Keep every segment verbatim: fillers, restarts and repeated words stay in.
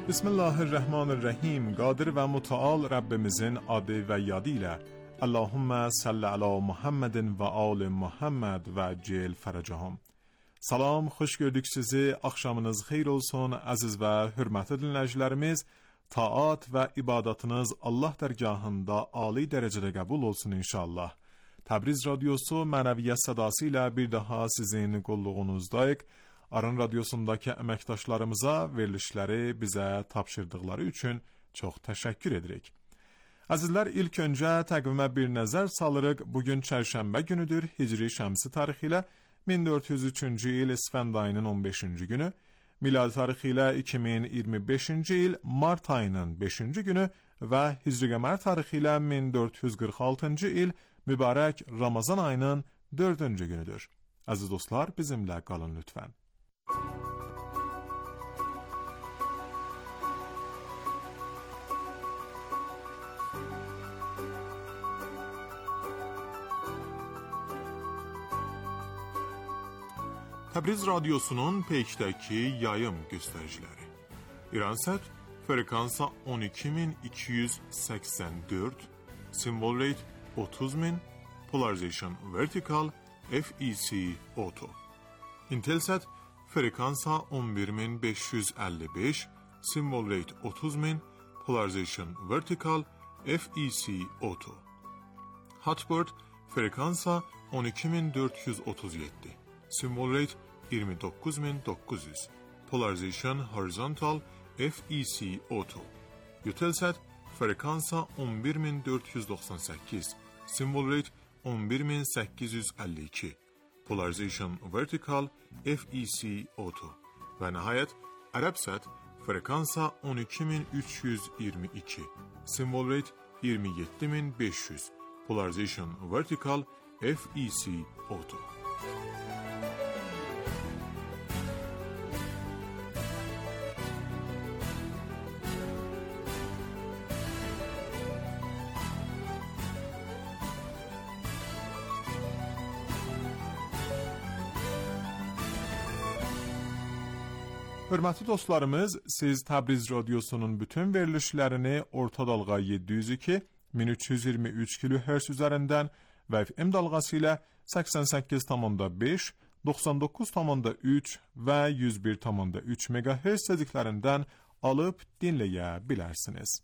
بسم الله الرحمن الرحیم. قادر و متعال ربimizin adı ve yadıyla Allahümme salli ala Muhammedin ve ali Muhammed ve cel feracahum. Salam, xoş gördük sizi. Axşamınız xeyir olsun aziz ve hürmetli dinləyicilərimiz. Taat ve ibadetiniz Allah dərgahında ali derecede kabul olsun inşallah. Təbriz Radyosu mənəviyyət sədası ilə bir daha sizin qulluğunuzdayıq. Arın Radyosundakı əməkdaşlarımıza verilişləri bizə tapşırdıqları üçün çox təşəkkür edirik. Əzizlər, ilk öncə təqvimə bir nəzər salırıq. Bugün çərşənbə günüdür. Hicri şəmsi tarixi ilə min dörd yüz üçüncü il İsfənd ayının on beşinci günü, miladi tarixi ilə iki min iyirmi beşinci il mart ayının beşinci günü və Hicri qəmər tarixi ilə min dörd yüz qırx altıncı il mübarək Ramazan ayının dördüncü günüdür. Əziz dostlar, bizimlə qalın lütfən. Təbriz Radyosu'nun peykdəki yayım göstəriciləri. İransat frekansa on iki min iki yüz səksən dörd, symbol rate otuz min, polarization vertical, F E C auto. Intelsat frekansa on bir min beş yüz əlli beş, symbol rate otuz min, polarization vertical, F E C auto. Hotbird frekansa on iki min dörd yüz otuz yeddi, symbol rate iyirmi dokuz min dokuz yüz, polarization horizontal, F E C auto. Eutelsat frekansa on bir min dörd yüz doxsan səkkiz, symbol rate on bir min səkkiz yüz əlli iki, polarization vertical, F E C auto. Və nəhayət Arabsat frekansa on iki min üç yüz iyirmi iki, symbol rate iyirmi yeddi min beş yüz, polarization vertical, F E C auto. Hörmətli dostlarımız, siz Təbriz Radyosu'nun bütün verilişlərini orta dalğa yeddi yüz iki, min üç yüz iyirmi üç kilohertz üzərindən və F M dalğası ilə səksən səkkiz nöqtə beş, doxsan doqquz nöqtə üç və yüz bir nöqtə üç megahertz tezliklərindən alıb dinləyə bilərsiniz.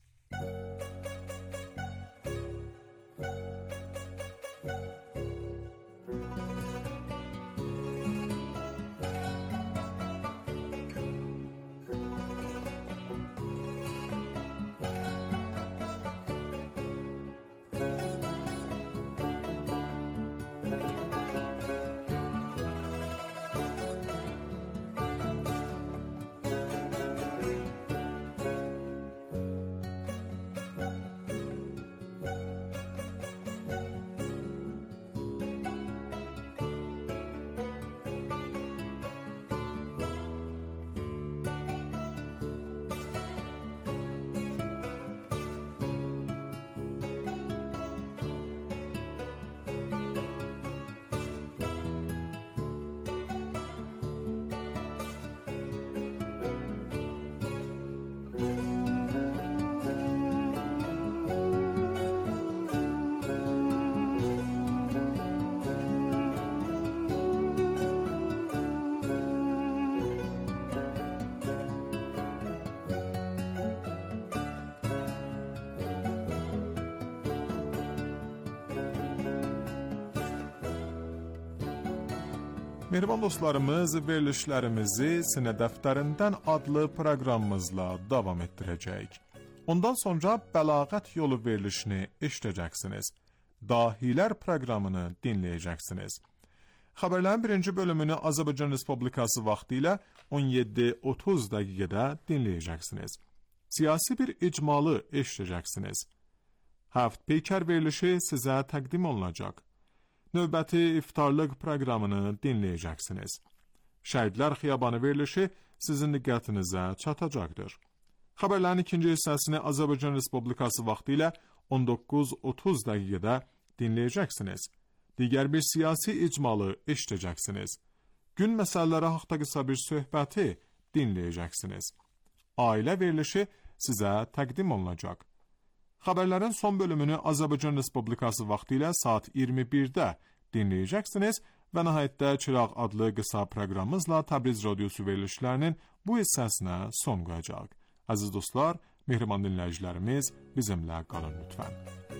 Mehriban dostlarımız, verilişlərimizi Sinə Dəftərindən adlı proqramımızla davam etdirəcəyik. Ondan sonra bəlağət yolu verilişini eşidəcəksiniz. Dahilər proqramını dinləyəcəksiniz. Xəbərlərin birinci bölümünü Azərbaycan Respublikası vaxtı ilə on yeddi otuz dəqiqədə dinləyəcəksiniz. Siyasi bir icmalı eşidəcəksiniz. Həft peykər verilişi sizə təqdim olunacaq. Növbəti iftarlıq proqramını dinləyəcəksiniz. Şəhidlər Xiyabanı verilişi sizin diqqətinizə çatacaqdır. Xəbərlərin ikinci hissəsini Azərbaycan Respublikası vaxtı ilə on doqquz otuz dəqiqədə dinləyəcəksiniz. Digər bir siyasi icmalı eşidəcəksiniz. Gün məsələləri haqqında qısa bir söhbəti dinləyəcəksiniz. ailə verilişi sizə təqdim olunacaq. Xəbərlərin son bölümünü Azərbaycan Respublikası vaxtı ilə saat iyirmi birdə dinləyəcəksiniz və nəhayətdə Çıraq adlı qısa proqramımızla Təbriz radiosu verilişlərinin bu hissəsinə son qoyacaq. Əziz dostlar, mehriban dinləyicilərimiz, bizimlə qalın lütfən.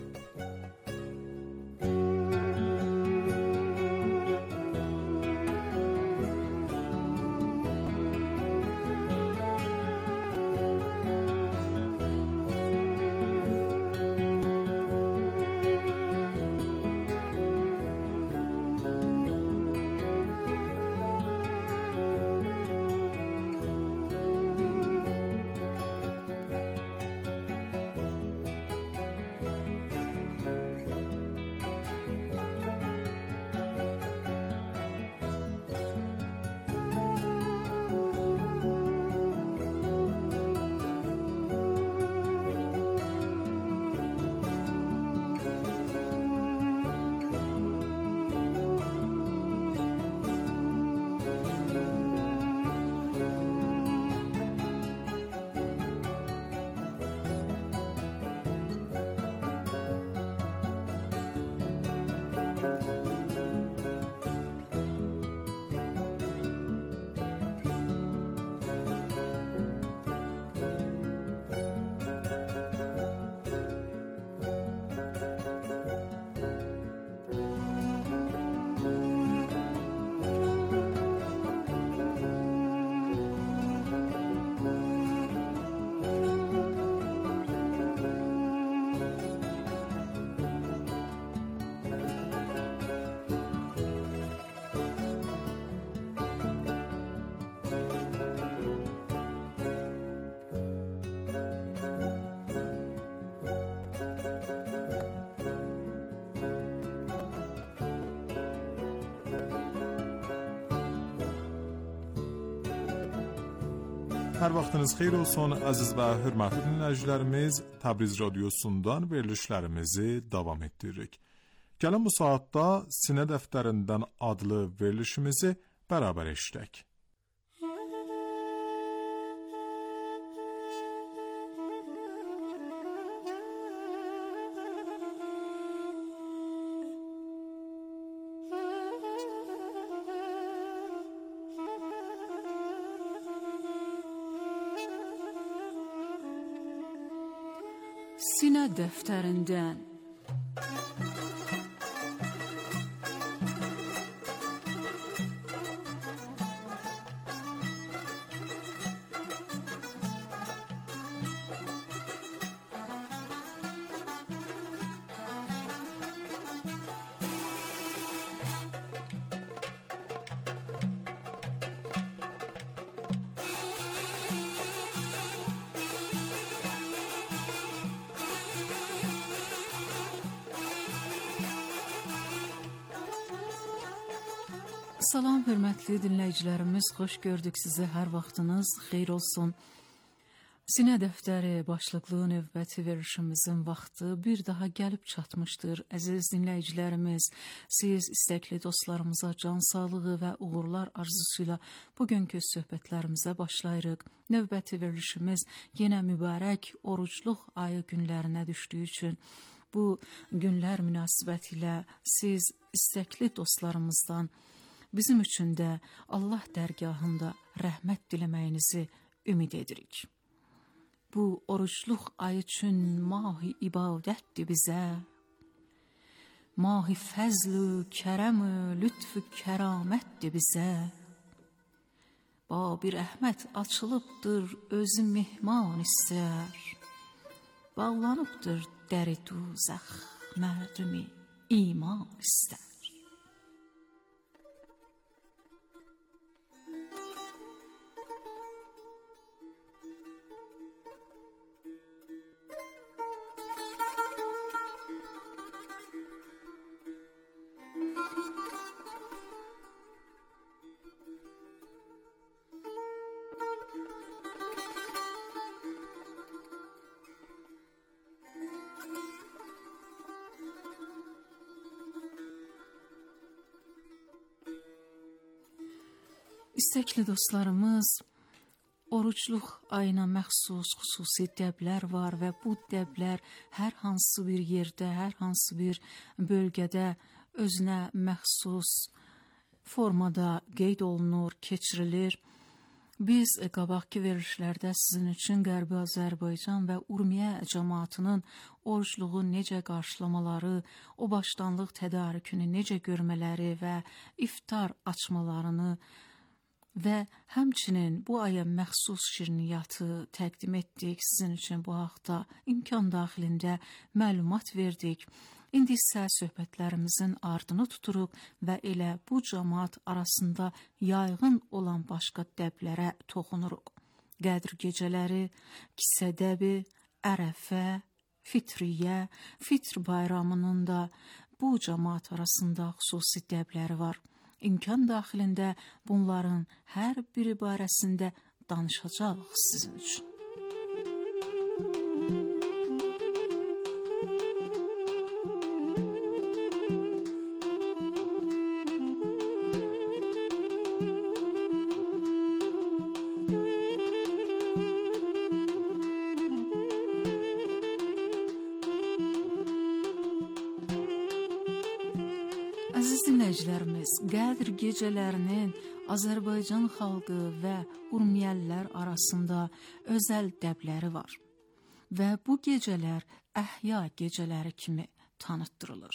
Hər vaxtınız xeyir olsun, əziz və hörmətli dinləyicilərimiz. Təbriz radiosundan verilişlərimizi davam etdiririk. Gəlin bu saatda Sinə Dəftərindən adlı verilişimizi bərabər eşidək. Sinə Dəftərindən. Salam hörmətli dinləyicilərimiz, xoş gördük sizi, hər vaxtınız xeyir olsun. Sinə Dəftəri başlıqlı növbəti verilişimizin vaxtı bir daha gəlib çatmışdır. Əziz dinləyicilərimiz, siz istəkli dostlarımıza can sağlığı və uğurlar arzusuyla bugünkü söhbətlərimizə başlayırıq. Növbəti verilişimiz yenə mübarək orucluq ayı günlərinə düşdüyü üçün bu günlər münasibətilə siz istəkli dostlarımızdan bizim üçün də Allah dərgahında rəhmət diləməyinizi ümid edirik. Bu orucluq ay üçün mahi ibadətdir bizə, mahi fəzl-ü kərəm-ü lütf-ü kəramətdir bizə. Babi rəhmət açılıbdır, özü mehman istər, bağlanıbdır dəri duzəx, mərdumi iman istər. İstəkli dostlarımız, Orucluq ayına məxsus xüsusi dəblər var və bu dəblər hər hansı bir yerdə, hər hansı bir bölgədə özünə məxsus formada qeyd olunur, keçirilir. Biz qabaqki verilişlərdə sizin üçün Qərbi Azərbaycan və Urmiyə cəmaatının orucluğu necə qarşılamaları, o başlanlıq tədarükünü necə görmələri və iftar açmalarını və həmçinin bu aya məxsus şirniyyatı təqdim etdik. Sizin üçün bu haqda imkan daxilində məlumat verdik. İndi isə söhbətlərimizin ardını tuturuq və elə bu cəmaat arasında yayğın olan başqa dəblərə toxunuruq. Qədr gecələri, kisə dəbi, ərəfə, fitriyyə, fitr bayramının da bu cəmaat arasında xüsusi dəbləri var. İmkan daxilində bunların hər biri barəsində danışacağıq sizin üçün. Əziz dinləyicilərimiz, Qədr gecələrinin Azərbaycan xalqı və Urmiyəlilər arasında özəl dəbləri var və bu gecələr əhya gecələri kimi tanıtdırılır.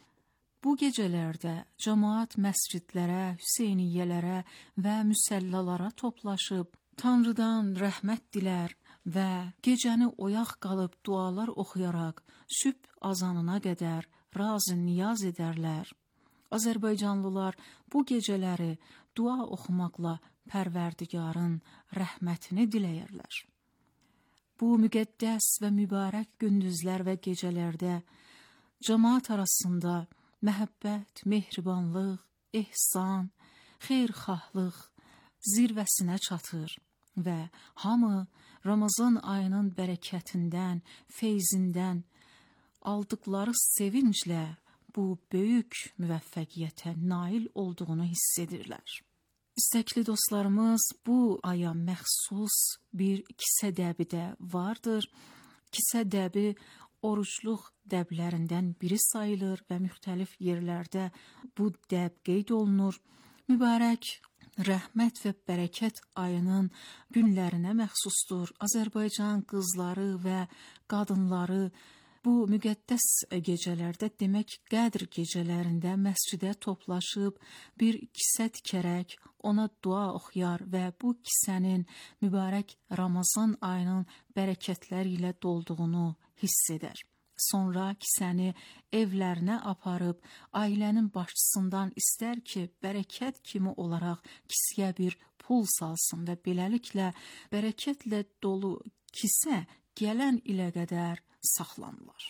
Bu gecələrdə cəmaat məscidlərə, Hüseyniyyələrə və müsəllalara toplaşıb Tanrıdan rəhmət dilər və gecəni oyaq qalıb dualar oxuyaraq sübh azanına qədər razı niyaz edərlər. Azərbaycanlılar bu gecələri dua oxumaqla Pərverdigarın rəhmətini diləyirlər. Bu müqəddəs və mübarək gündüzlər və gecələrdə cəmaat arasında məhəbbət, mehribanlıq, ehsan, xeyirxahlıq zirvəsinə çatır və hamı Ramazan ayının bərəkətindən, feyzindən aldıqları sevinclə bu böyük müvəffəqiyyətə nail olduğunu hiss edirlər. İstəkli dostlarımız, bu aya məxsus bir kisə dəbi də vardır. Kisə dəbi orucluq dəblərindən biri sayılır və müxtəlif yerlərdə bu dəb qeyd olunur. Mübarək rəhmət və bərəkət ayının günlərinə məxsusdur. Azərbaycan qızları və qadınları bu müqəddəs gecələrdə, demək Qədr gecələrində məscidə toplaşıb bir kisə tikərək ona dua oxuyar və bu kisənin mübarək Ramazan ayının bərəkətləri ilə dolduğunu hiss edər. Sonra kisəni evlərinə aparıb ailənin başçısından istər ki, bərəkət kimi olaraq kisəyə bir pul salsın və beləliklə bərəkətlə dolu kisə gələn ilə qədər saxlanırlar.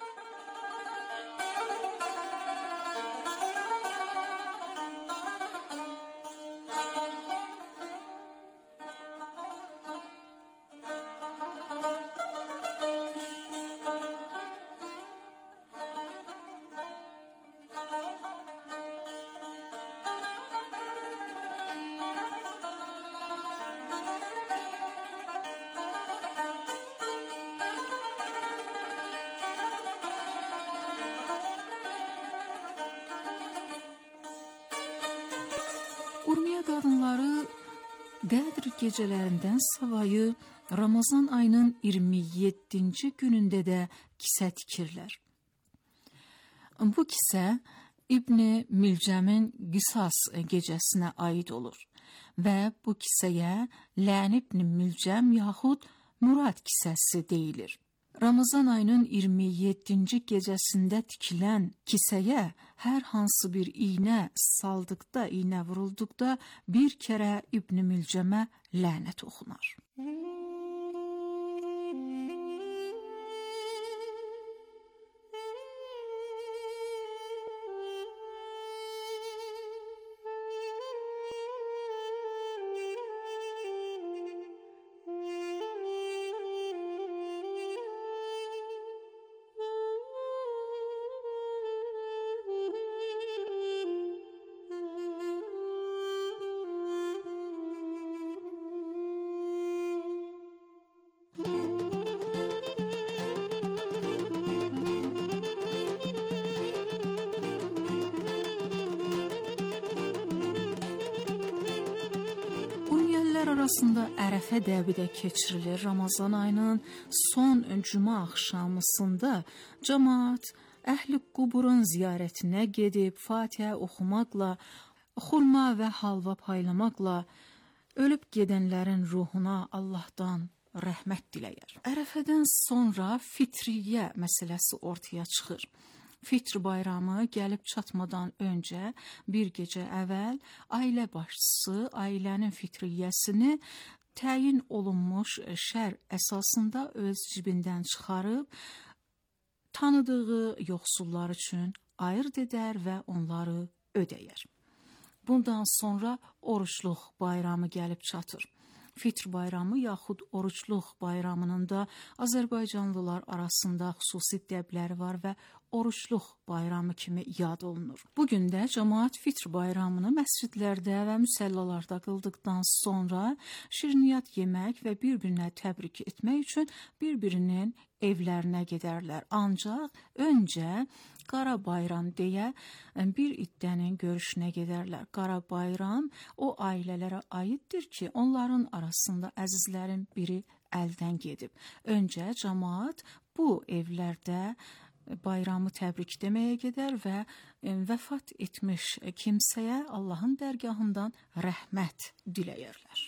Urmiya qadınları Qədr gecələrindən savayı Ramazan ayının iyirmi yeddinci günündə də kisə tikirlər. Bu kisə İbn-i Milcəmin Qisas gecəsinə aid olur və bu kisəyə Lən İbn Milcəm yaxud Murad kisəsi deyilir. Ramazan ayının iyirmi yeddinci gecəsində tikilən kisəyə hər hansı bir iynə saldıqda, iynə vurulduqda bir kərə İbn Milcəmə lənət oxunar. Müsəlmanlar arasında Ərəfə dəbi də keçirilir. Ramazan ayının son cümə axşamısında cəmaət Əhl-i Quburun ziyarətinə gedib Fatihə oxumaqla, xurma və halva paylamaqla ölüb gedənlərin ruhuna Allahdan rəhmət diləyər. Ərəfədən sonra fitriyyə məsələsi ortaya çıxır. Fitr bayramı gəlib çatmadan öncə bir gecə əvvəl ailə başçısı ailənin fitriyyəsini təyin olunmuş şər əsasında öz cibindən çıxarıb tanıdığı yoxsullar üçün ayırd edər və onları ödəyər. Bundan sonra oruçluq bayramı gəlib çatır. Fitr bayramı yaxud oruçluq bayramının da Azərbaycanlılar arasında xüsusi dəbləri var və oruçluq bayramı kimi yad olunur. Bugün də cəmaət Fitr bayramını məscidlərdə və müsəllalarda qıldıqdan sonra şirniyyat yemək və bir-birinə təbrik etmək üçün bir-birinin evlərinə gedərlər. Ancaq öncə Qara Bayram deyə bir iddənin görüşünə gedərlər. Qara Bayram o ailələrə aiddir ki, onların arasında əzizlərin biri əldən gedib. Öncə cəmaət bu evlərdə bayramı təbrik deməyə gedər və vəfat etmiş kimsəyə Allahın dərgahından rəhmət diləyərlər.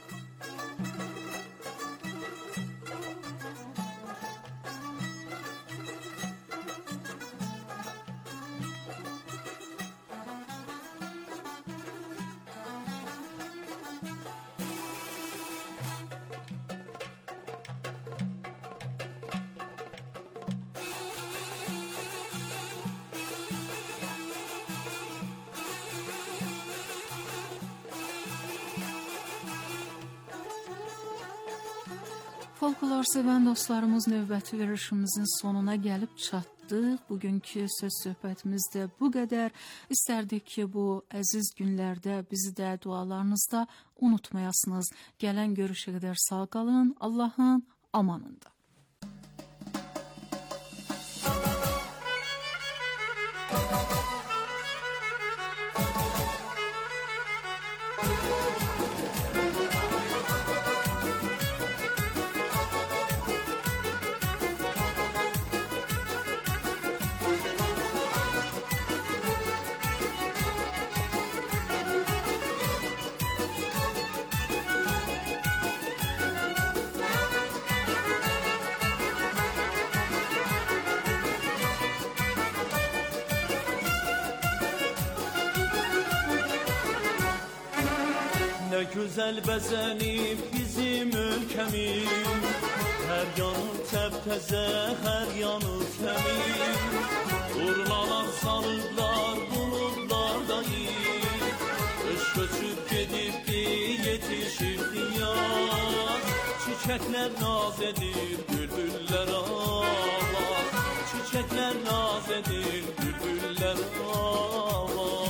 Folklor sevən dostlarımız, növbəti verilişimizin sonuna gəlib çatdıq. Bugünkü söz söhbətimiz də bu qədər. İstərdik ki, bu əziz günlərdə bizi də dualarınızda unutmayasınız. Gələn görüşə qədər sağ qalın, Allahın amanında. Ne güzel bezenip bizim ülkemiz, her yanı təptəzə, her yanı təmiz. Urlalar salıblar buludlardayız, kış göçüb gedibdi yetişibdi yaz. Çiçekler naz edir, bülbüller ağlar, çiçekler naz edir, bülbüller ağlar.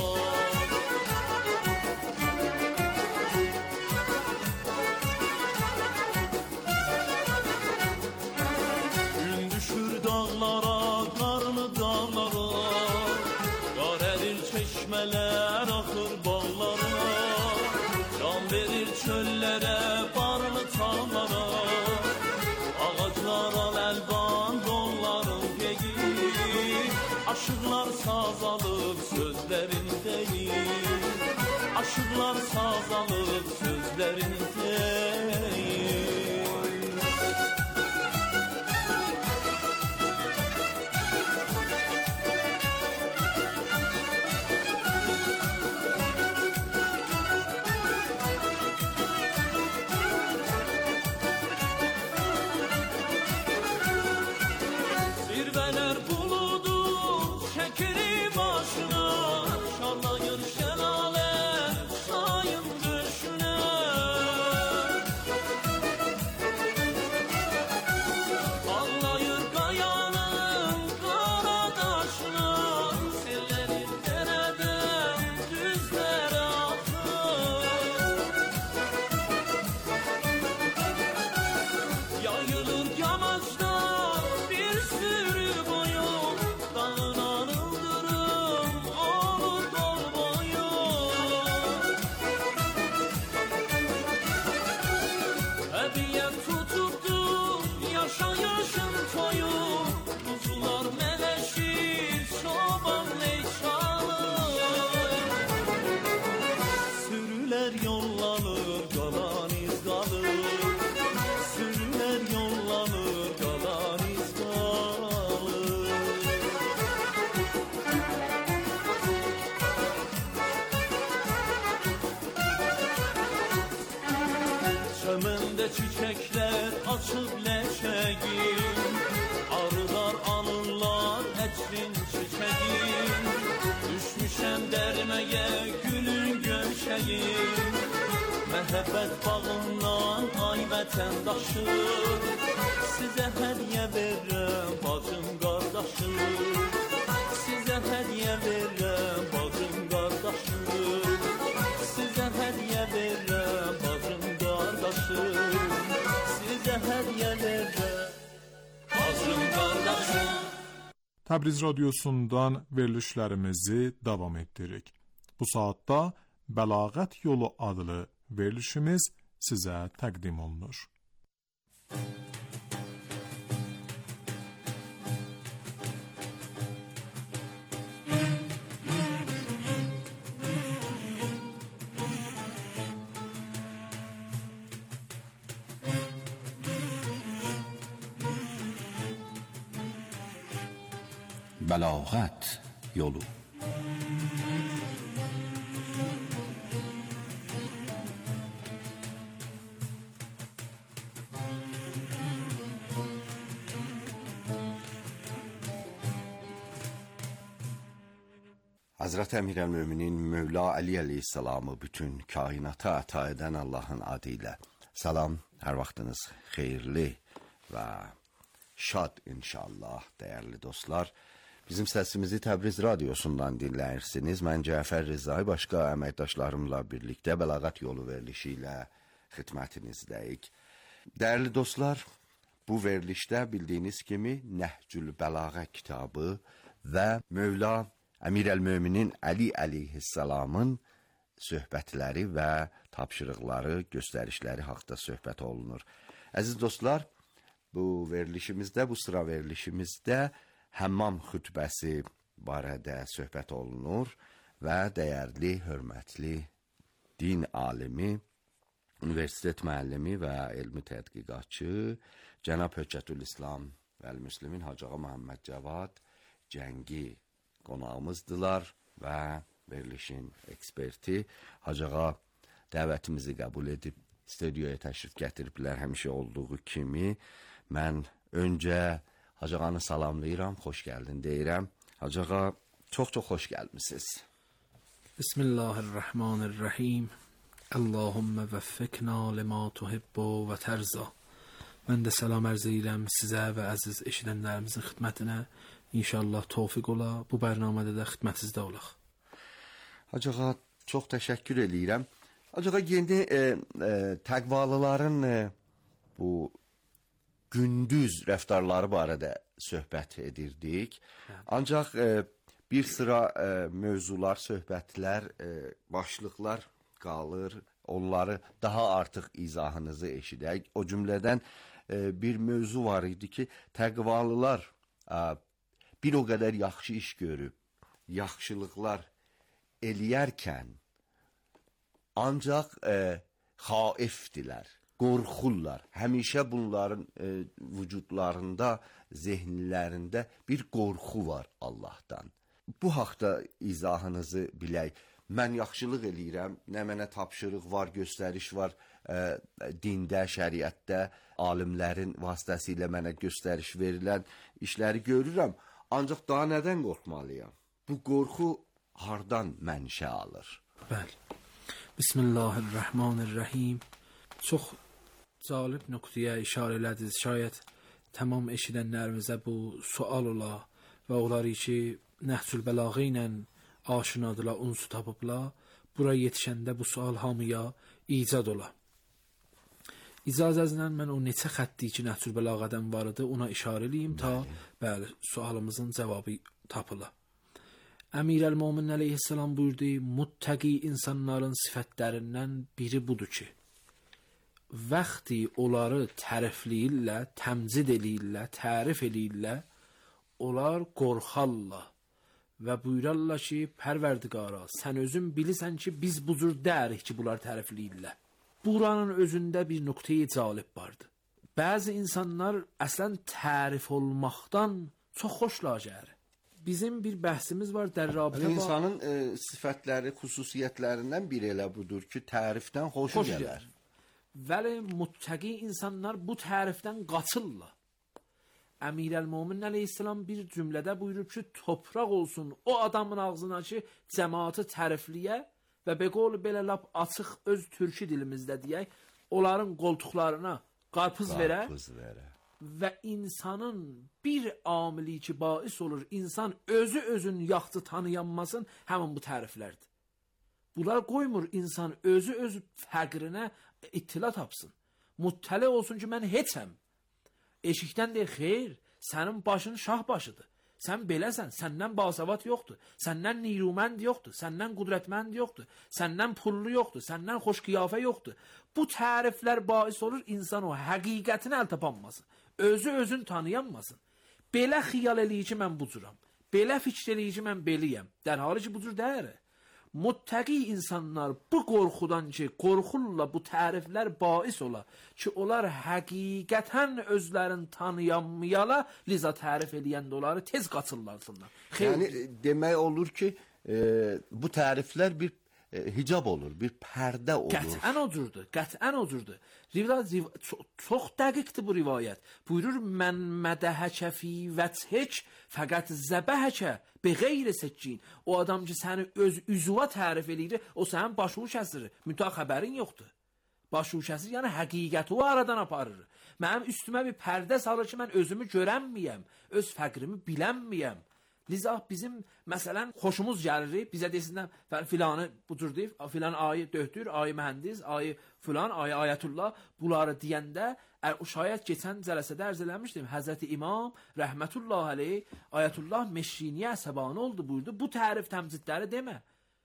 Çeşmeler akır bağlara, can verir çöllere, barlı tağlara. Ağaclar al elban donların geyi, aşıklar saz alır sözlerin değil, aşıklar saz alır sözlerin değil. Şanlayır şelale, sayın düşüne. yollanır, qalan iz qalır. Sürülər yollanır, qalan iz qalır. Çəməndə çiçəklər açıb ləşəgin, arılar anırlar ətrin çiçəgin. Düşmüşəm dərməyə gülün gölçəyin, məhəbbət bağından ay vətəndaşım. Sizə hədiyə verirəm bacım qardaşım, sizə hədiyə verirəm bacım qardaşım, sizə hədiyə verirəm bacım qardaşım, sizə hədiyə verirəm bacım qardaşım. Təbriz radiosundan verilişlərimizi davam etdiririk. Bu saatda Bəlağət Yolu adlı verilişimiz sizə təqdim olunur. Bəlağət Yolu. Hazreti Emirəl-Möminin Mövla Ali əleyhissalamı bütün kainata əta edən Allahın adı ilə salam, hər vaxtınız xeyirli və şad inşallah dəyərli dostlar. Bizim səsimizi Təbriz radiosundan dinləyirsiniz. Mən Cəfər Rızay, başqa əməkdaşlarımla birlikdə Bəlağət Yolu verilişi ilə xidmətinizdəyik. Dəyərli dostlar, bu verilişdə bildiyiniz kimi Nəhcül Bəlağə kitabı və Mövla Əmirəl-Möminin Əli əleyhissalamın söhbətləri və tapşırıqları, göstərişləri haqda söhbət olunur. Əziz dostlar, bu verilişimizdə, bu sıra verilişimizdə həmmam xütbəsi barədə söhbət olunur və dəyərli, hörmətli din alimi, universitet müəllimi və elmi tədqiqatçı Cənab Höccətülislam vəl-Müslimin Hacı Ağa Məhəmməd Cavad Cəngi qonağımızdılar və verilişin eksperti Hacı Ağa dəvətimizi qəbul edib studiyaya təşrif gətiriblər həmişə olduğu kimi. Mən öncə Hacı Ağanı salamlayıram, xoş gəldin deyirəm. Hacı Ağa, çox-çox xoş gəlmisiniz. Bismillahirrahmanirrahim. Allahümmə vəffiqna limə tuhibbu və tərza. Mən də salam ərz edirəm sizə və əziz eşidənlərimizin xidmətinə. İnşallah tövfiq ola, bu bərnamədə də xidmətinizdə olaq. Hacı Ağa, çox təşəkkür edirəm. Hacı Ağa, yeni e, e, təqvalıların e, bu gündüz rəftarları barədə söhbət edirdik. Ancaq e, bir sıra e, mövzular, söhbətlər, e, başlıqlar qalır. Onları daha artıq izahınızı eşidək. O cümlədən e, bir mövzu var idi ki, təqvalılar e, bir o qədər yaxşı iş görüb, yaxşılıqlar eləyərkən ancaq e, xaifdilər, qorxurlar. Həmişə bunların e, vücudlarında, zehnlərində bir qorxu var Allahdan. Bu haqda izahınızı bilək. Mən yaxşılıq eləyirəm, nə mənə tapşırıq var, göstəriş var, e, dində, şəriətdə, alimlərin vasitəsilə mənə göstəriş verilən işləri görürəm. Ancaq daha nədən qorxmalıyam? Bu qorxu hardan mənşə alır? Bəli. Bismillahirrahmanirrahim. Çox cəlib nöqtəyə işarə elədiniz. Şayət tamam eşidənlərimizə bu sual ola və onları ki, Nəhcül Bəlağə ilə aşinadılar, unsu tapıblar. Buraya yetişəndə bu sual hamıya icad ola. İcazənizlə mən o neçə xətti ki, Nəhcül Bəlağədən var idi, ona işarə eləyim ta bəli, sualımızın cavabı tapıla. Əmirəl-Mömin əleyhissalam buyurdu, muttəqi insanların sifətlərindən biri budur ki, vaxtı onları tərifləyirlər, təmcid eləyirlər, tərif eləyirlər, onlar qorxarlar və buyurarlar ki, Pərverdigara, sən özün bilirsən ki, biz bu cür dərik ki, bunlar tərifləyirlər. Buranın özündə bir nöqtəyi cəlib vardı. Bəzi insanlar əslən tərif olmaqdan çox xoşlar gəlir. Bizim bir bəhsimiz var dərrabitə. İnsanın e, sifətləri, xüsusiyyətlərindən biri elə budur ki, tərifdən xoşu xoş gələr. Vəli muttəqi insanlar bu tərifdən qaçırlar. Əmirəl-Mömin əleyhissalam bir cümlədə buyurub ki, topraq olsun o adamın ağzına ki, cəmaatı tərifliyə və beqol belə lap açıq öz türkü dilimizdə deyək, onların qoltuqlarına qarpız verə, Qarpız verə. və insanın bir amili ki, bais olur, insan özü özün yaxşı tanıyanmasın, həmin bu təriflərdir. Bunlar qoymur insan özü öz fəqrinə ittila tapsın. Muttələ olsun ki, mən heçəm. Eşikdən deyir, xeyr, sənin başın şah başıdır. Sən beləsən, səndən basavat yoxdur, səndən nirumənd yoxdur, səndən qudrətmənd yoxdur, səndən pullu yoxdur, səndən xoş qiyafə yoxdur. Bu təriflər bais olur insan o həqiqətini əl tapanmasın, özü özün tanıyanmasın. Belə xiyal eləyir ki, mən bu cüram, belə fikir eləyir ki, mən beliyəm, dən hali ki, bu cür deyir. Muttəqi insanlar bu qorxudan ki, qorxurlar bu təriflər bais ola ki, onlar həqiqətən özlərini tanıyanmayala, liza tərif eləyəndə onları tez qaçırlarsınlar. Yəni e, demək olur ki, e, bu təriflər bir e, hicab olur, bir pərdə olur. Qət'ən ocurdur, qət'ən ocurdur. Rivayət riv çox, çox dəqiqdir bu rivayət. Buyurur, mən mədəhəkə fi vəthək fəqət zəbəhəkə bi qeyri səkkin. O adam ki, səni öz üzva tərif eləyir, o sənin başını kəsir. Müntah xəbərin yoxdur. Başını kəsir, yəni həqiqəti o aradan aparır. Mənim üstümə bir pərdə salır ki, mən özümü görənməyəm, öz fəqrimi bilənməyəm. Liza bizim məsələn xoşumuz gəlir, bizə desinlər filanı bu cür deyib, filan ayı döhdür, ayı mühəndis, ayı filan, ayı ayətullah bunları deyəndə, o şayət keçən cələsədə ərz eləmişdim, Həzrəti İmam rəhmətullah əleyh ayətullah Meşriniyə səbanı oldu buyurdu. Bu tərif təmcidləri demə.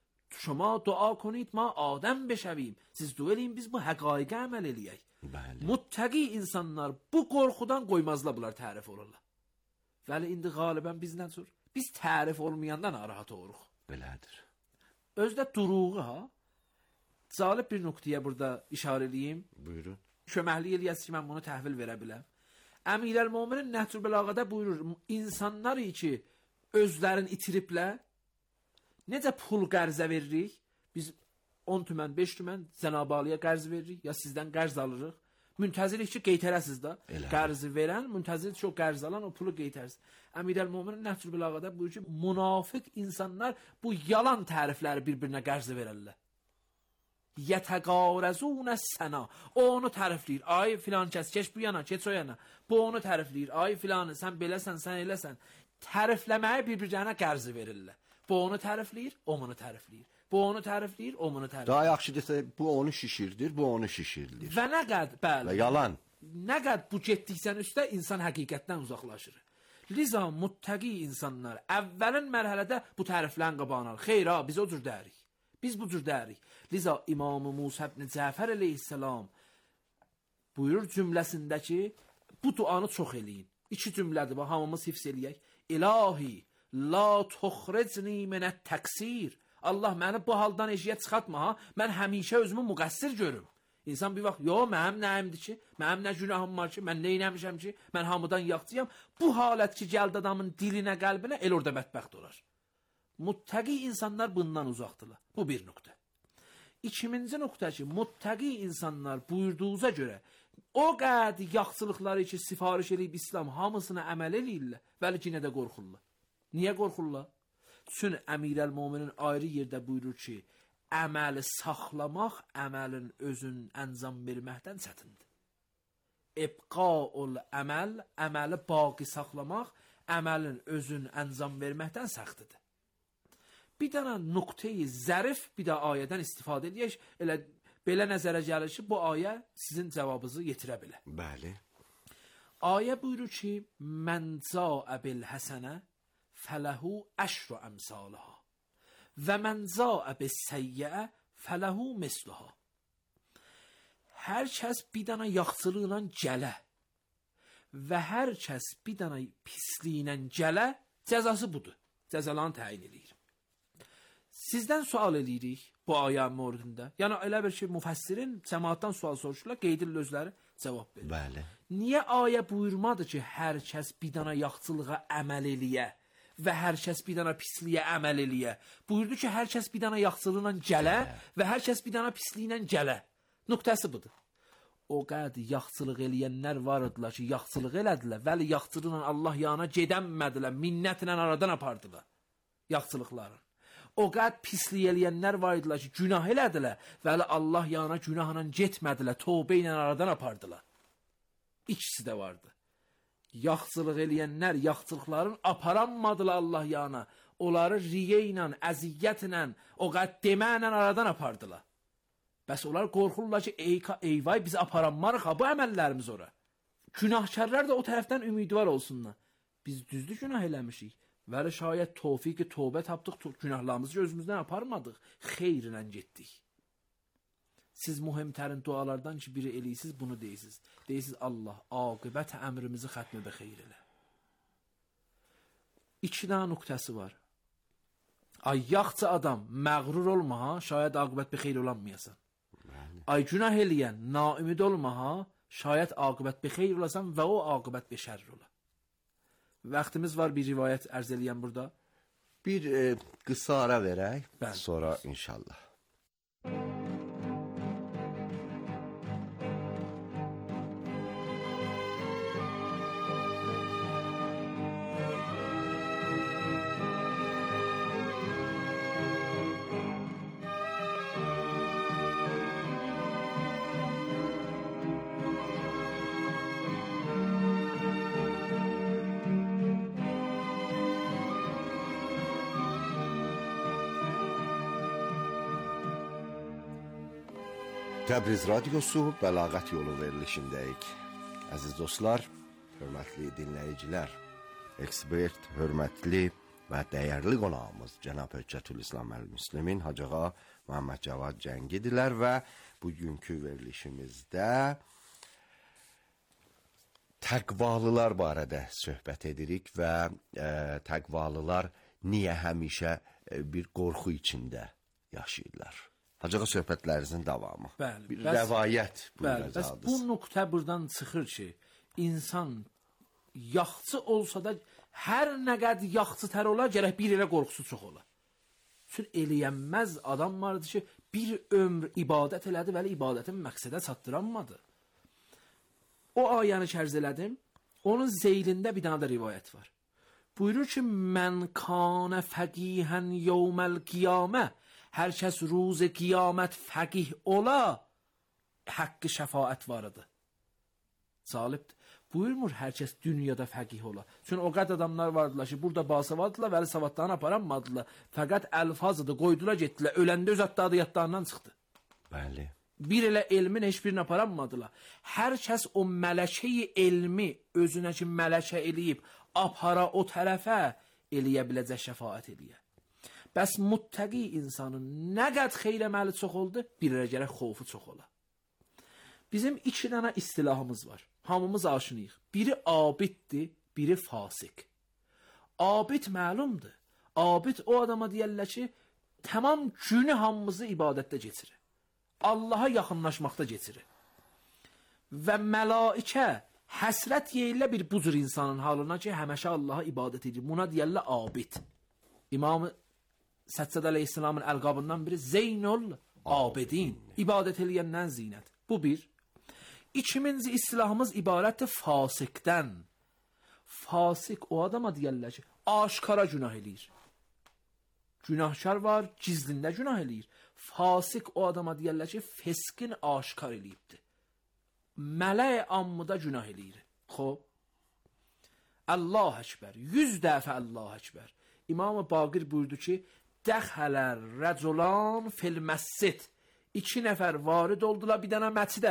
Şuma dua konid ma Adəm beşəvim. Siz dua eləyin biz bu həqaiqə əməl eləyək. Bəli. Muttəqi insanlar bu qorxudan qoymazlar bunlar tərif olurlar. Vəli indi qalibən biz nə cür? Biz tərif olmayandan narahat oluruq. Belədir. Özdə duruğu ha. Zalib bir nöqtəyə burada işarə edeyim. Buyurun. Köməklik eləyəsiz ki, mən bunu təhvil verə biləm. Əmirəl-Möminin Nəhcül Bəlağədə buyurur, insanlar ki, özlərini itiriblər, necə pul qərzə veririk? Biz on tümən, beş tümən Cənab-ı Aliyə qərz veririk, ya sizdən qərz alırıq. Müntəzirlik ki, qeytərəsiz da. Elə. Qərzi verən, müntəzirlik ki, o qərz alan, o pulu qeytərsiz. Əmirəl-Möminin Nəhcül Bəlağədə buyurur ki, münafiq insanlar bu yalan tərifləri bir-birinə qərz verərlər. Yətəqarəzunə səna. O onu tərifləyir. Ay filan kəs, keç bu yana, keç o yana. Bu onu tərifləyir. Ay filanı, sən beləsən, sən eləsən. Tərifləməyə bir-birinə qərzi verirlər. Bu onu tərifləyir, o bunu tərifləyir. Bu onu tərifləyir, o bunu tərifləyir. Daha yaxşı desə, bu onu şişirdir, bu onu şişirdir. Və nə qəd, bəli. Və yalan. Nə qəd bu getdiksən üstə insan həqiqətdən uzaqlaşır. Liza muttəqi insanlar əvvəlin mərhələdə bu təriflərin qabağını alır. Xeyr ha, biz o cür dərik. Biz bu cür dərik. Liza İmam-ı Musa ibn Cəfər əleyhissalam buyurur cümləsindəki bu duanı çox eləyin. İki cümlədir, bax hamımız hifz eləyək. İlahi la tuxricni minət təqsir. Allah məni bu haldan eşiyə çıxartma ha. Mən həmişə özümü müqəssir görüm. İnsan bir vaxt, yo mənim nəyimdir ki, mənim nə günahım var ki, mən neynəmişəm ki, mən hamıdan yaxçıyam. Bu halət ki, gəldi adamın dilinə, qəlbinə, el orada bədbəxt olar. Muttəqi insanlar bundan uzaqdırlar. Bu bir nöqtə. İkinci nöqtə ki, muttəqi insanlar buyurduğuza görə o qədi yaxçılıqları ki, sifariş edib İslam hamısına əməl eləyirlər, vəli ki, nə də qorxurlar. Niyə qorxurlar? Çünki Əmirəl-Möminin ayrı yerdə buyurur ki, əməli saxlamaq əməlin özün əncam verməkdən çətindir. İbqaul əməl, əməli baqi saxlamaq əməlin özün əncam verməkdən səxtidir. Bir dənə nöqtəyi zərif bir də ayədən istifadə edək. Elə belə nəzərə gəlir ki, bu ayə sizin cavabınızı yetirə bilər. Bəli. Ayə buyurur ki, mən cəə bil həsənə fələhu əşru əmsaləha və mən cəə bil səyyə fələhu misluha. Hər kəs bir dənə yaxçılığıyla gələ və hər kəs bir dənə pisliylə gələ, cəzası budur. Cəzalarını təyin edir. Sizdən sual edirik bu ayə mövzusunda. Yəni elə bir şey müfəssirin cəmaatdan sual soruşurlar, qeydirlər özləri cavab verir. Bəli. Niyə ayə buyurmadı ki, hər kəs bir dana yaxçılığa əməl eləyə və hər kəs bir dana pisliyə əməl eləyə? Buyurdu ki, hər kəs bir dana yaxçılıqla gələ və hər kəs bir dana pisliklə gələ. Nöqtəsi budur. O qədər yaxçılıq eləyənlər var idilər ki, yaxçılıq elədilər, vəli yaxçılıqla Allah yana gedənmədilər, minnətlə aradan apardılar yaxçılıqların. O qədər pislik eləyənlər var idilər ki, günah elədilər, vəli Allah yana günahla getmədilər, tövbə ilə aradan apardılar. İkisi də vardı. Yaxçılıq eləyənlər yaxçılıqların aparanmadılar Allah yana, onları riyə ilə, əziyyətlə, o qədər deməklə aradan apardılar. Bəs onlar qorxurlar ki, ey, eyvay biz aparanmarıq ha bu əməllərimiz ora. Günahkarlar da o tərəfdən ümidvar olsunlar. Biz düzdür günah eləmişik. Vəli şayət tövfiq-i tövbə tapdıq, günahlarımızı gözümüzdən aparmadıq, xeyrinlə getdik. Siz mühimtərin dualardan ki, biri eləyirsiniz, bunu deyirsiniz. Deyirsiniz, Allah, aqibət əmrimizi xətmə bə xeyr elə. İki dənə nöqtəsi var. Ay yaxçı adam, məğrur olma ha, şayət aqibət bə xeyr olanmayasan. Ay günah eləyən, naümid olma ha, şayət aqibət bə xeyr olasan və o aqibət bə şərr ola. Vaxtımız var bir rivayət ərz eləyən burada. Bir e, qısa ara verək, Bəli. Sonra inşallah. Təbriz Radiosu Bəlağət Yolu verilişindəyik. Əziz dostlar, hörmətli dinləyicilər, ekspert, hörmətli və dəyərli qonağımız Cənab Hüccətülislam Əl-Müslimin Hacı Ağa Məhəmməd Cavad Cəngidirlər və bugünkü verilişimizdə təqvalılar barədə söhbət edirik və e, təqvalılar niyə həmişə e, bir qorxu içində yaşayırlar? Hacı Ağa söhbətlərinizin davamı. Bəli, bir bəs, rəvayət bəli, bəs bu nöqtə buradan çıxır ki, insan yaxçı olsa da hər nə qədər yaxçı tər olar, gərək bir elə qorxusu çox olar. Çünki eləyənməz adam vardı ki, bir ömr ibadət elədi, vəli ibadətin məqsədə çatdıranmadı. O ayəni kərz elədim, onun zeylində bir dənə də rivayət var. Buyurur ki, mən kanə fəqihən yevməl qiyamə, hər kəs روز qiyamət fəqih ola, haqqı şəfaət varıdır. Salibdir. Buyurmur hər kəs dünyada fəqih ola. Çünki o qədər adamlar vardılar ki, burada basavaddılar, vəli savadlarını aparanmadılar. Fəqət əlfazıdır, qoydular, getdilər. Öləndə öz addadı yadlarından çıxdı. Bəli. Bir elə elmin heç birini aparanmadılar. Hər kəs o mələkəyi elmi özünə ki, mələkə eləyib, apara o tərəfə eləyə biləcək şəfaət eləyə. Bəs muttəqi insanın nə qəd xeyr əməli çox oldu, bir elə gərək xofu çox ola. Bizim iki dənə istilahımız var. Hamımız aşinıyıq. Biri abiddir, biri fasik. Abid məlumdur. Abid o adama deyərlər ki, tamam günü hamımızı ibadətdə keçirir. Allaha yaxınlaşmaqda keçirir. Və məlaikə həsrət yeyirlər bir bu cür insanın halına ki, həməşə Allaha ibadət edir. Buna deyərlər abid. İmam Səccad əleyhissalamın əlqabından biri Zeynul Abidin. İbadət eləyəndən zinət. Bu bir. İkinci istilahımız ibarətdir fasikdən. Fasik o adama deyərlər ki, aşkara günah eləyir. Günahkar var, gizlində günah eləyir. Fasik o adama deyərlər ki, feskin aşkar eləyibdir. Mələ ammıda günah eləyir. Xob. Allah əkbər. Yüz dəfə Allah əkbər. İmam-ı Baqir buyurdu ki, dəxələr rəculan fil məscid. İki nəfər varid oldular bir dənə məscidə.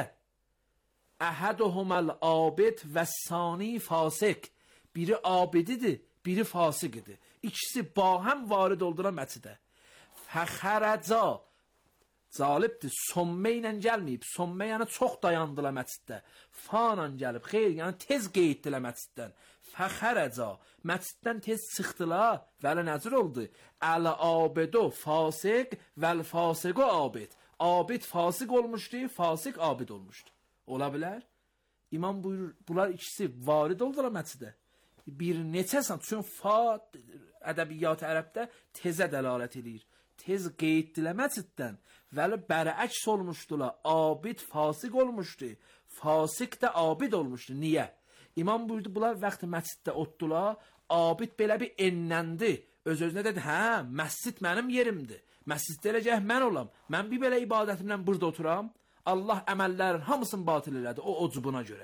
Əhəduhuməl abid və sani fasik. Biri abididir, biri fasiqidir. İkisi bahəm varid oldular məscidə. Fəxərəcə Zalibdir. Sommə ilə gəlməyib. Sommə yəni çox dayandılar məsciddə. Fanla gəlib. Xeyr, yəni tez qeyddilə məsciddən. Fəxərəcə. Məsciddən tez çıxdılar. Vələ nəzir oldu? Əl abedo fasiq vəl fasiqo abid. Abid fasik olmuşdu, fasik abid olmuşdu. Ola bilər? İmam buyurur, bunlar ikisi varid oldular məscidə. Bir neçəsən, çünki fa ədəbiyyat ərəbdə tezə dəlalət edir. Tez qeyddilə məsciddən. Vəli bərəks olmuşdular. Abid fasik olmuşdu. Fasik də abid olmuşdu. Niyə? İmam buyurdu, bunlar vaxtı məsciddə otdular. Abid belə bir enləndi. Öz-özünə dedi, hə, məscid mənim yerimdir. Məsciddə eləcək mən olam. Mən bir belə ibadətimlə burada oturam. Allah əməllərin hamısını batil elədi. O ocubuna görə.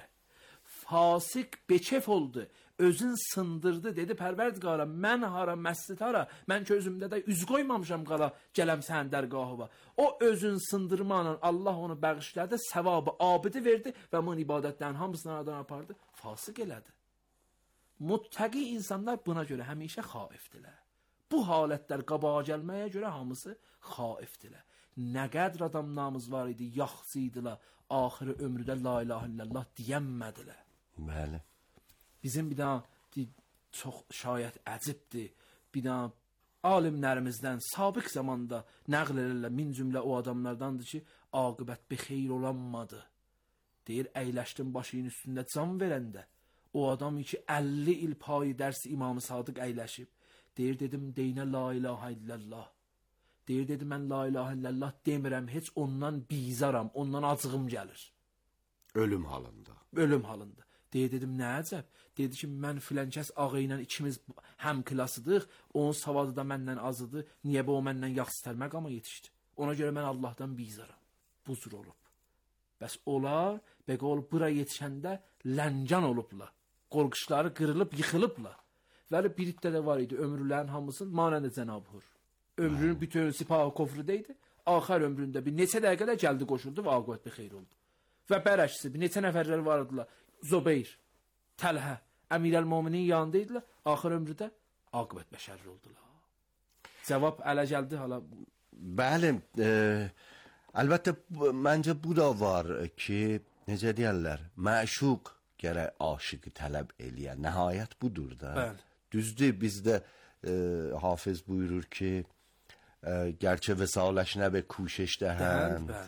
Fasik bekef oldu. Özün sındırdı. Dedi, Pərverdigara, mən hara, məscid hara. Mən ki özümdə də üz qoymamışam qala. Gələm sənin dərgahıva. O özün sındırmanla Allah onu bəğişlədi. Səvabı abidi verdi və onun ibadətlərin hamısını aradan apardı. Fasik elədi. Muttəqi insanlar buna görə həmişə xaifdilər. Bu halətlər qabağa gəlməyə görə hamısı xaifdilər. Nə qədər adam namaz var idi, yaxsıydılar, axırı ömrüdə la ilahe illallah deyənmədilər. Bəli. Bizim bir daha çox şayət əcibdir. Bir daha alimlərimizdən sabiq zamanda nəql edirlər, min cümlə o adamlardandır ki, aqibət bir xeyir olanmadı. Deyir, əyləşdim başının üstündə can verəndə. O adam ki, əlli il payı dərsi İmam-ı Sadıq əyləşib. Deyir, dedim, deynə la ilahe illallah. Deyir, dedim, mən la ilahe illallah demirəm, heç ondan bizaram, ondan acığım gəlir. Ölüm halında. Ölüm halında. Deyir, dedim, nə əcəb? Dedi ki, mən filənkəs ağı ilə ikimiz həm klasıdıq, onun savadı da məndən azıdır, niyə bu o məndən yaxşı məqama yetişdi? Ona görə mən Allahdan bizaram. Bu cür olub. Bəs onlar, bəqə olub, bura yetişəndə ləncan olublar. Qorquşları qırılıb, yıxılıblar. Vəli biritdə də var idi, ömrülərin hamısın manəndə Cənab-ı Ömrünün bütün sipahı kofrudaydı. Axar ömründə bir neçə dəqiqədə gəldi qoşuldu və aqibət bir xeyr oldu. Və bərəşsi bir neçə nəfərlər vardılar. Zobeyr, Təlhə, Əmirəl-Mominin yanındaydılar. Axır ömrüdə aqibət bəşərli oldular. Cavab ələ gəldi hala. Bəli, e, əlbəttə məncə bu da var ki, necə deyərlər, məşuq gərək aşıqı tələb eləyə. Nəhayət budur da. Bəli. Düzdür, bizdə e, Hafiz buyurur ki, گرچه وصالش نه به کوشش دهند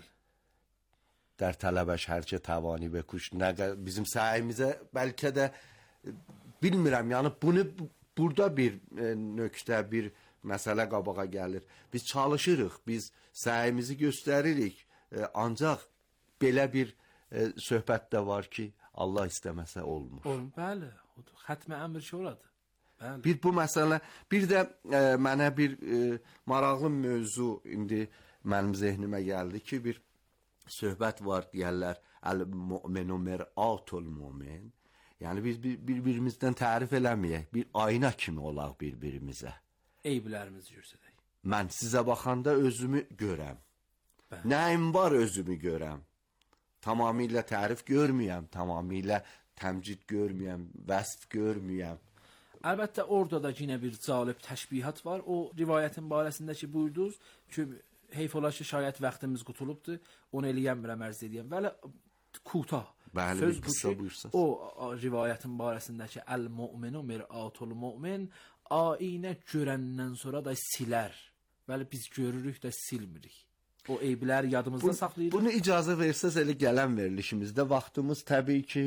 در طلبش هرچه توانی بکوش. Bizim səyimizə bəlkə də bilmirəm, yəni bunu burada bir e, nöqtə, bir məsələ qabağa gəlir. Biz çalışırıq, biz səyimizi göstəririk. E, ancaq belə bir e, söhbət də var ki, Allah istəməsə olmur. Olmur, bəli. Xətmə əmr ki, oradır. Bəli. Bir bu məsələ, bir də e, mənə bir e, maraqlı mövzu indi mənim zehnimə gəldi ki, bir söhbət var deyərlər, əl-mu'minu mir'atul mu'min. Yəni biz bir, bir-birimizdən tərif eləməyək, bir ayna kimi olaq bir-birimizə. Eyblərimizi göstərək. Mən sizə baxanda özümü görəm. Bəli. Nəyim var özümü görəm. Tamamilə tərif görməyəm, tamamilə təmcid görməyəm, vəsf görməyəm. Əlbəttə orada da yenə bir cəlib təşbihat var. O rivayətin barəsində ki buyurdunuz ki, heyf olar ki şayət vaxtımız qutulubdur, onu eləyəmirəm, ərz edəyəm. Bəli, kutah. Bəli, söz bir qısa buyursanız. O, o rivayətin barəsində ki, əl-mu'minu mir'atul mu'min, ainə görəndən sonra da silər. Bəli, biz görürük də silmirik. O eyblər yadımızda bu, saxlayırıq. Bunu icazə versəz elə gələn verilişimizdə vaxtımız təbii ki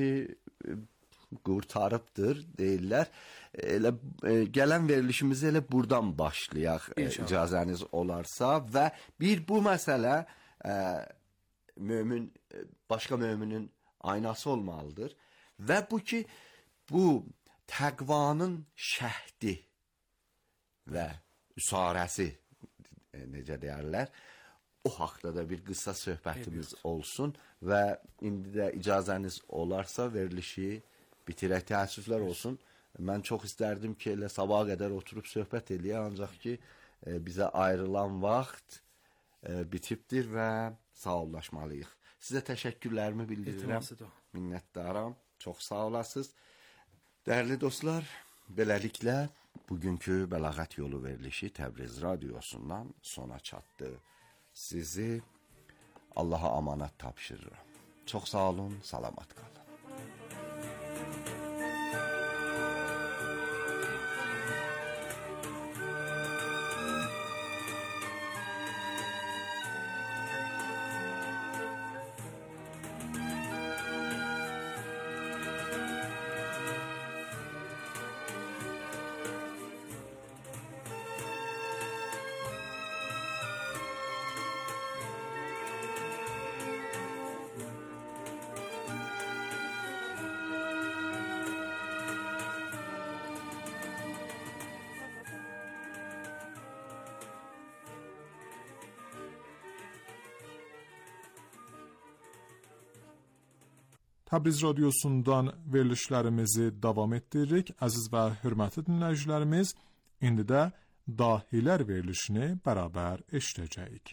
qurtarıbdır deyirlər. Elə e, gələn verilişimizi elə buradan başlayaq e, icazəniz olarsa və bir bu məsələ e, mömin e, başqa möminin aynası olmalıdır və bu ki bu təqvanın şəhdi və üsarəsi e, necə deyərlər, o haqda da bir qısa söhbətimiz evet. olsun və indi də icazəniz olarsa verilişi bitirək. Təəssüflər olsun. Mən çox istərdim ki, elə sabaha qədər oturub söhbət eləyə, ancaq ki, e, bizə ayrılan vaxt e, bitibdir və sağollaşmalıyıq. Sizə təşəkkürlərimi bildirirəm. Minnətdaram. Çox sağ olasınız. Dəyərli dostlar, beləliklə bugünkü Bəlağət Yolu verilişi Təbriz Radiosundan sona çatdı. Sizi Allaha amanat tapşırıram. Çox sağ olun, salamat qalın. Təbriz radiosundan verilişlərimizi davam etdiririk. Əziz və hörmətli dinləyicilərimiz, indi də dahilər verilişini bərabər eşidəcəyik.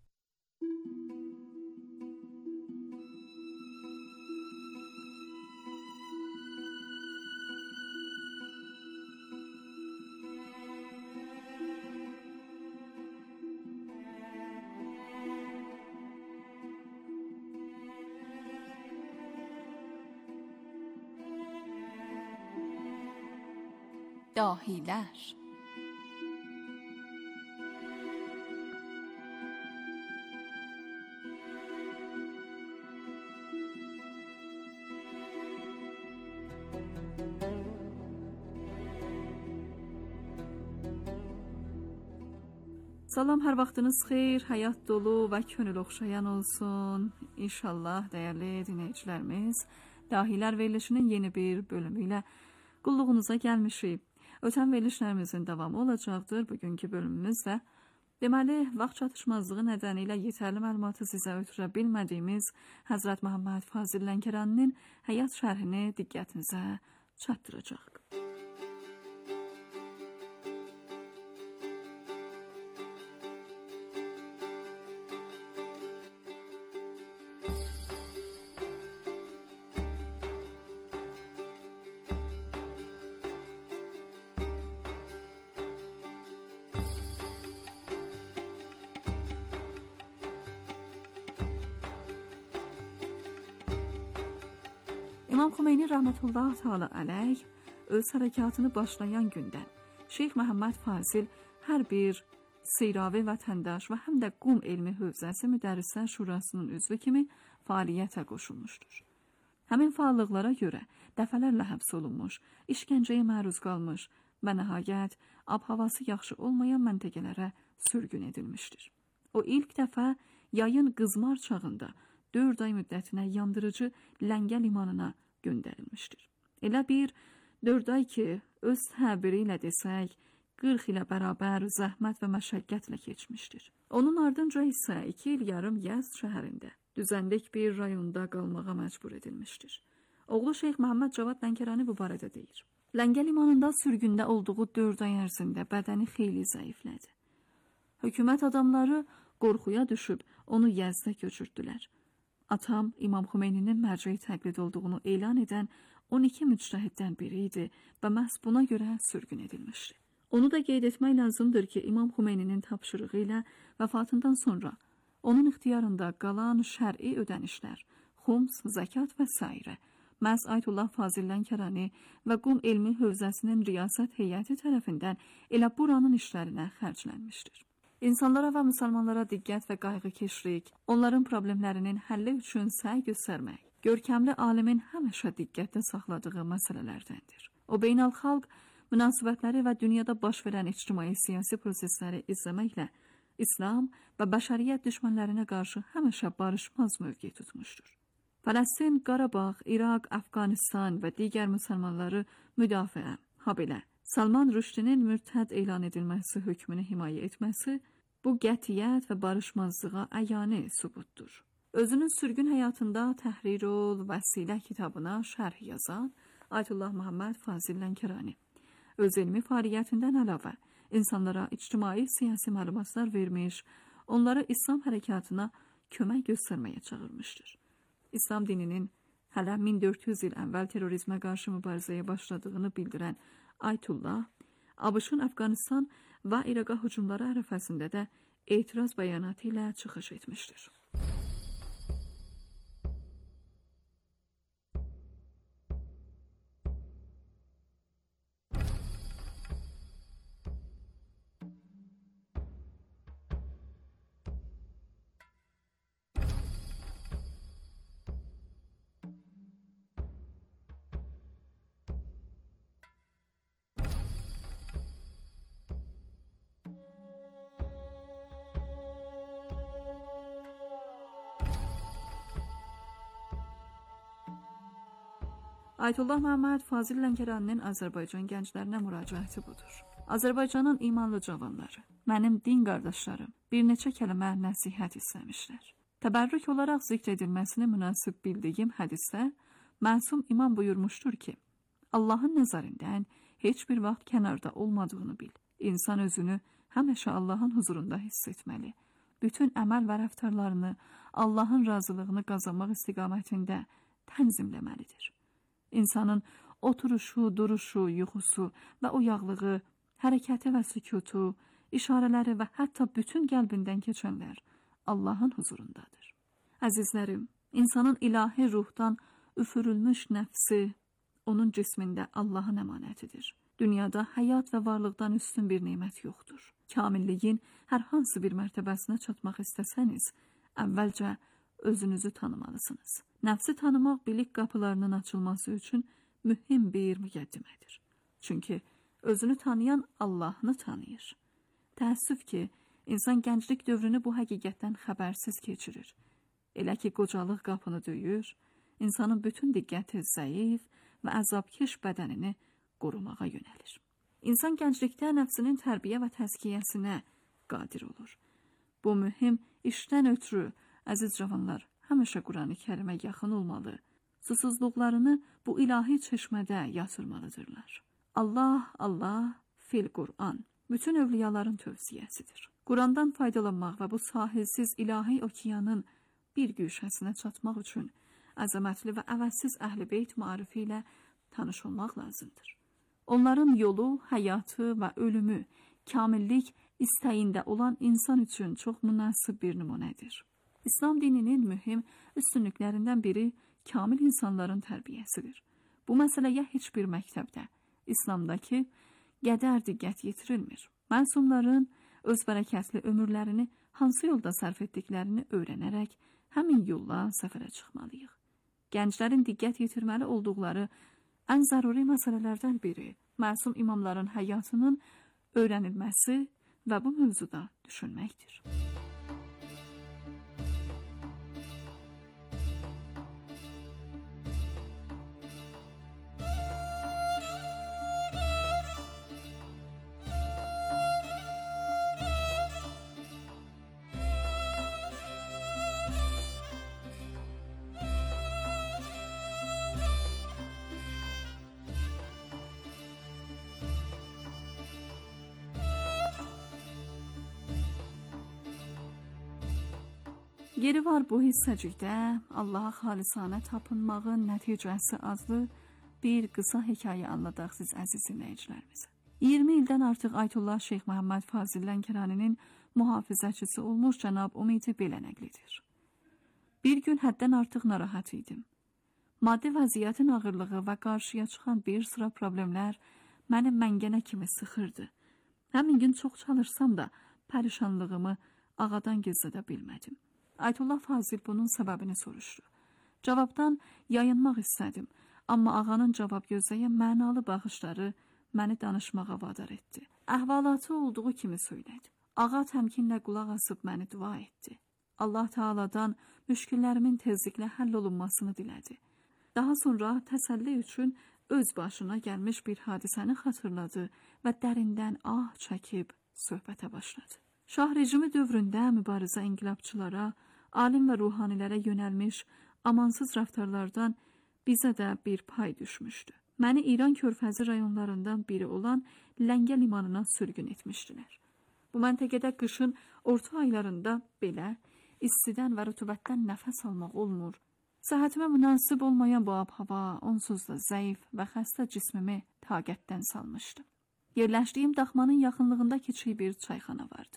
داهیلر. Salam, hər vaxtınız xeyir, həyat dolu və könül oxşayan olsun. İnşallah dəyərli dinləyicilərimiz, Dahilər verilişinin yeni bir bölümü ilə qulluğunuza gəlmişik. Ötən verilişlərimizin davamı olacaqdır. Bugünkü bölümümüzdə deməli, vaxt çatışmazlığı nədənilə yetərli məlumatı sizə ötürə bilmədiyimiz Həzrət Məhəmməd Fazil Lənkəraninin həyat şərhini diqqətinizə çatdıracaq. İmam Xomeyni rəhmətullah təala əleyh öz hərəkatını başlayan gündən Şeyx Məhəmməd Fazil hər bir seyravi vətəndaş və həm də Qum elmi hövzəsi müdərrislər şurasının üzvü kimi fəaliyyətə qoşulmuşdur. Həmin fəallıqlara görə dəfələrlə həbs olunmuş, işgəncəyə məruz qalmış və nəhayət ab-havası yaxşı olmayan məntəqələrə sürgün edilmişdir. O ilk dəfə yayın qızmar çağında dörd ay müddətinə yandırıcı Ləngə limanına göndərilmişdir. Elə bir dörd ay ki, öz təbiri ilə desək, qırx ilə bərabər zəhmət və məşəqqətlə keçmişdir. Onun ardınca isə iki il yarım Yəzd şəhərində, düzənlik bir rayonda qalmağa məcbur edilmişdir. Oğlu Şeyx Məhəmməd Cavad Lənkərani bu barədə deyir. Ləngə limanında sürgündə olduğu dörd ay ərzində bədəni xeyli zəiflədi. Hökumət adamları qorxuya düşüb onu Yəzdə köçürtdülər. Atam İmam Xomeyninin mərcəyi təqlid olduğunu elan edən on iki müctəhiddən biri idi və məhz buna görə sürgün edilmişdi. Onu da qeyd etmək lazımdır ki, İmam Xomeyninin tapşırığı ilə vəfatından sonra onun ixtiyarında qalan şər'i ödənişlər, xums, zəkat və s. məhz Ayətullah Fazil Lənkərani və Qum elmi hövzəsinin riyasət heyəti tərəfindən elə buranın işlərinə xərclənmişdir. İnsanlara və müsəlmanlara diqqət və qayğıkeşlik, onların problemlərinin həlli üçün səy göstərmək, görkəmli alimin həmişə diqqətdə saxladığı məsələlərdəndir. O, beynəlxalq münasibətləri və dünyada baş verən ictimai-siyasi prosesləri izləməklə İslam və bəşəriyyət düşmənlərinə qarşı həmişə barışmaz mövqe tutmuşdur. Fələstin, Qarabağ, İraq, Əfqanistan və digər müsəlmanları müdafiə, habelə Salman Rüşdinin mürtəd elan edilməsi hökmünü himayə etməsi, bu qətiyyət və barışmazlığa əyani sübutdur. Özünün sürgün həyatında Təhrirul Vəsilə kitabına şərh yazan Ayətullah Məhəmməd Fazil Lənkərani öz elmi fəaliyyətindən əlavə insanlara ictimai siyasi məlumatlar vermiş, onları İslam hərəkatına kömək göstərməyə çağırmışdır. İslam dininin hələ min dörd yüz il əvvəl terrorizmə qarşı mübarizəyə başladığını bildirən Ayətullah, ABŞ-ın Əfqanistan və İraqa hücumları ərəfəsində də etiraz bəyanatı ilə çıxış etmişdir. Ayətullah Məhəmməd Fazil Lənkəraninin Azərbaycan gənclərinə müraciəti budur. Azərbaycanın imanlı cavanları, mənim din qardaşlarım bir neçə kəlmə nəsihət istəmişlər. Təbərrük olaraq zikr edilməsini münasib bildiyim hədisdə məsum imam buyurmuşdur ki, Allahın nəzərindən heç bir vaxt kənarda olmadığını bil. İnsan özünü həmişə Allahın huzurunda hiss etməli. Bütün əməl və rəftarlarını Allahın razılığını qazanmaq istiqamətində tənzimləməlidir. İnsanın oturuşu, duruşu, yuxusu və oyaqlığı, hərəkəti və sükutu, işarələri və hətta bütün qəlbindən keçənlər Allahın huzurundadır. Əzizlərim, insanın ilahi ruhdan üfürülmüş nəfsi onun cismində Allahın əmanətidir. Dünyada həyat və varlıqdan üstün bir nemət yoxdur. Kamilliyin hər hansı bir mərtəbəsinə çatmaq istəsəniz, əvvəlcə özünüzü tanımalısınız. Nəfsi tanımaq bilik qapılarının açılması üçün mühüm bir müqəddimədir. Çünki özünü tanıyan Allahını tanıyır. Təəssüf ki, insan gənclik dövrünü bu həqiqətdən xəbərsiz keçirir. Elə ki, qocalıq qapını döyür, insanın bütün diqqəti zəif və əzabkeş bədənini qorumağa yönəlir. İnsan gənclikdə nəfsinin tərbiyə və təzkiyəsinə qadir olur. Bu mühüm işdən ötürü, əziz cavanlar, həmişə Qurani Kərimə yaxın olmalı, susuzluqlarını bu ilahi çeşmədə yatırmalıdırlar. Allah, Allah, fil Qur'an, bütün övliyaların tövsiyəsidir. Qurandan faydalanmaq və bu sahilsiz ilahi okeanın bir güşəsinə çatmaq üçün əzəmətli və əvəzsiz əhl-i beyt marifi ilə tanış olmaq lazımdır. Onların yolu, həyatı və ölümü, kamillik istəyində olan insan üçün çox münasib bir nümunədir. İslam dininin mühüm üstünlüklərindən biri kamil insanların tərbiyəsidir. Bu məsələyə heç bir məktəbdə, İslamdakı qədər diqqət yetirilmir. Məsumların öz bərəkətli ömürlərini hansı yolda sərf etdiklərini öyrənərək həmin yolla səfərə çıxmalıyıq. Gənclərin diqqət yetirməli olduqları ən zəruri məsələlərdən biri məsum imamların həyatının öyrənilməsi və bu mövzuda düşünməkdir. Yeri var bu hissəcikdə Allaha xalisanə tapınmağın nəticəsi adlı bir qısa hekayə anladaq siz əziz dinləyicilərimizə. iyirmi ildən artıq Ayətullah Şeyx Məhəmməd Fazil Lənkəraninin mühafizəçisi olmuş cənab Ümidi belə nəql edir. Bir gün həddən artıq narahat idim. Maddi vəziyyətin ağırlığı və qarşıya çıxan bir sıra problemlər məni məngənə kimi sıxırdı. Həmin gün çox çalışsam da pərişanlığımı ağadan gizlədə bilmədim. Ayətullah Fazil bunun səbəbini soruşdu. Cavabdan yayınmaq istədim, amma ağanın cavab gözləyən mənalı baxışları məni danışmağa vadar etdi. Əhvalatı olduğu kimi söylədi. Ağa təmkinlə qulaq asıb məni dua etdi. Allah Teala'dan müşkillərimin tezliklə həll olunmasını dilədi. Daha sonra təsəlli üçün öz başına gəlmiş bir hadisəni xatırladı və dərindən ah çəkib söhbətə başladı. Şah rejimi dövründə mübarizə inqilabçılara, alim və ruhanilərə yönəlmiş amansız rəftarlardan bizə də bir pay düşmüşdü. Məni İran körfəzi rayonlarından biri olan Ləngə limanına sürgün etmişdilər. Bu məntəqədə qışın orta aylarında belə istidən və rütubətdən nəfəs almaq olmur. Səhhətimə münasib olmayan bu ab-hava onsuz da zəif və xəstə cismimi taqətdən salmışdı. Yerləşdiyim daxmanın yaxınlığında kiçik bir çayxana vardı.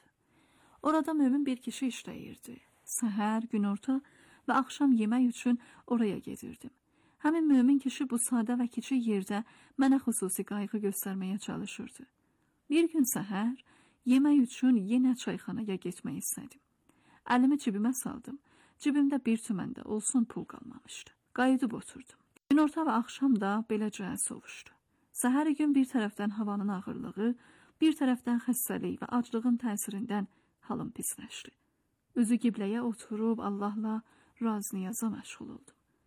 Orada mömin bir kişi işləyirdi. Səhər, günorta və axşam yemək üçün oraya gedirdim. Həmin mömin kişi bu sadə və kiçik yerdə mənə xüsusi qayğı göstərməyə çalışırdı. Bir gün səhər, yemək üçün yenə çayxanaya getmək istədim. Əlimi cibimə saldım. Cibimdə bir tümən də olsun pul qalmamışdı. Qayıdıb oturdum. Günorta və axşam da beləcə sovuşdu. Səhəri gün bir tərəfdən havanın ağırlığı, bir tərəfdən xəstəlik və aclığın təsirindən halım pisləşdi. Üzü qibləyə oturub Allahla raz niyaza məşğul oldum.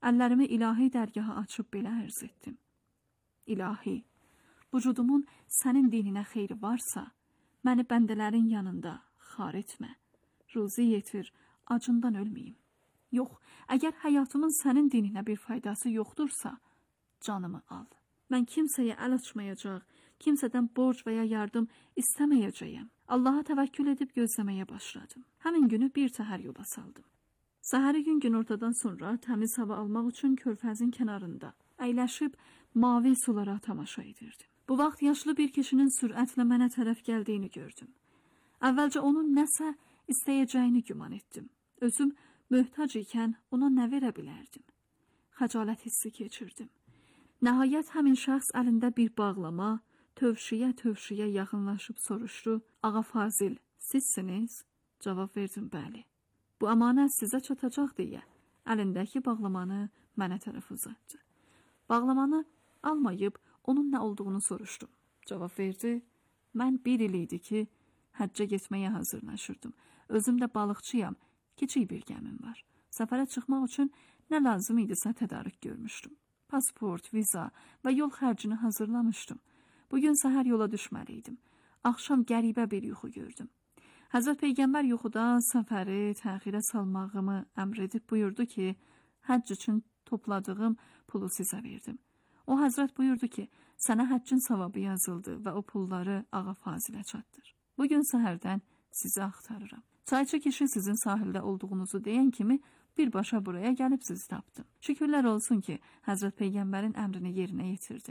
əllərimi ilahi dərgaha açıb belə ərz etdim. İlahi, vücudumun sənin dininə xeyri varsa, məni bəndələrin yanında xar etmə. Ruzi yetir, acından ölməyim. Yox, əgər həyatımın sənin dininə bir faydası yoxdursa, canımı al. Mən kimsəyə əl açmayacaq, kimsədən borc və ya yardım istəməyəcəyəm. Allaha təvəkkül edib gözləməyə başladım. Həmin günü bir təhər yola saldım. Səhəri gün günortadan sonra təmiz hava almaq üçün körfəzin kənarında əyləşib mavi sulara tamaşa edirdim. Bu vaxt yaşlı bir kişinin sürətlə mənə tərəf gəldiyini gördüm. Əvvəlcə onun nəsə istəyəcəyini güman etdim. Özüm möhtac ikən ona nə verə bilərdim? Xəcalət hissi keçirdim. Nəhayət həmin şəxs əlində bir bağlama, tövşiyə-tövşiyə yaxınlaşıb soruşdu: "Ağa Fazil, sizsiniz?" Cavab verdim: "Bəli." "Bu əmanət sizə çatacaq" deyə əlindəki bağlamanı mənə tərəf uzatdı. Bağlamanı almayıb onun nə olduğunu soruşdum. Cavab verdi: "Mən bir il idi ki, həccə getməyə hazırlaşırdım. Özüm də balıqçıyam, kiçik bir gəmim var. Səfərə çıxmaq üçün nə lazım idisə tədarük görmüşdüm. Pasport, viza və yol xərcini hazırlamışdım. Bugün səhər yola düşməliydim. Axşam qəribə bir yuxu gördüm. Həzrət Peyğəmbər yuxuda səfəri təxirə salmağımı əmr edib buyurdu ki, həcc üçün topladığım pulu sizə verdim. O həzrət buyurdu ki, sənə həccin savabı yazıldı və o pulları Ağa Fazilə çatdır. Bugün səhərdən sizi axtarıram. Çayçı kişi sizin sahildə olduğunuzu deyən kimi birbaşa buraya gəlib sizi tapdım. Şükürlər olsun ki, Həzrət Peyğəmbərin əmrini yerinə yetirdim.